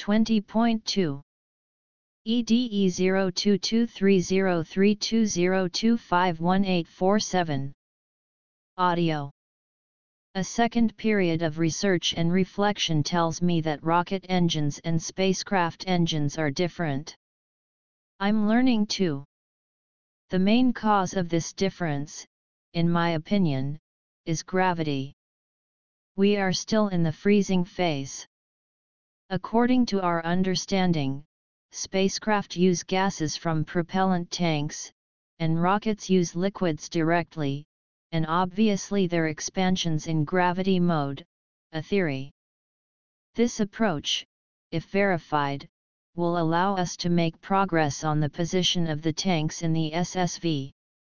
20.2 EDE 02230320251847 Audio. A second period of research and reflection tells me that rocket engines and spacecraft engines are different. I'm learning too. The main cause of this difference, in my opinion, is gravity. We are still in the freezing phase. According to our understanding, spacecraft use gases from propellant tanks, and rockets use liquids directly, and obviously their expansions in gravity mode, a theory. This approach, if verified, will allow us to make progress on the position of the tanks in the SSV.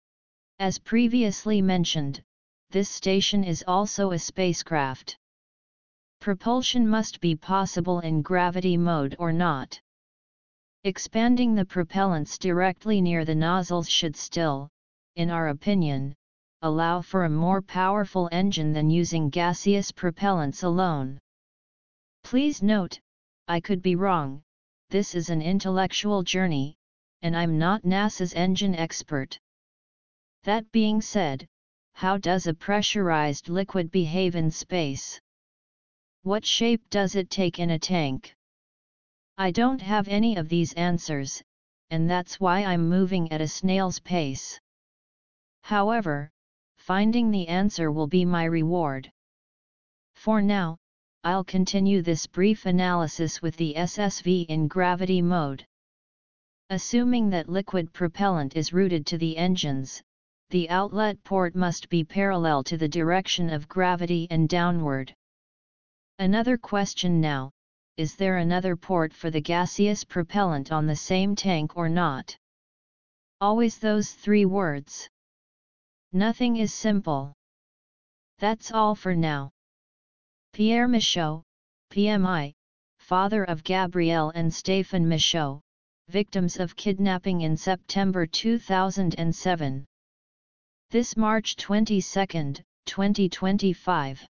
As previously mentioned, this station is also a spacecraft. Propulsion must be possible in gravity mode or not. Expanding the propellants directly near the nozzles should still, in our opinion, allow for a more powerful engine than using gaseous propellants alone. Please note, I could be wrong, this is an intellectual journey, and I'm not NASA's engine expert. That being said, how does a pressurized liquid behave in space? What shape does it take in a tank? I don't have any of these answers, and that's why I'm moving at a snail's pace. However, finding the answer will be my reward. For now, I'll continue this brief analysis with the SSV in gravity mode. Assuming that liquid propellant is routed to the engines, the outlet port must be parallel to the direction of gravity and downward. Another question now, is there another port for the gaseous propellant on the same tank or not? Always those three words. Nothing is simple. That's all for now. Pierre Michaud, PMI, father of Gabrielle and Stéphane Michaud, victims of kidnapping in September 2007. This March 22, 2025.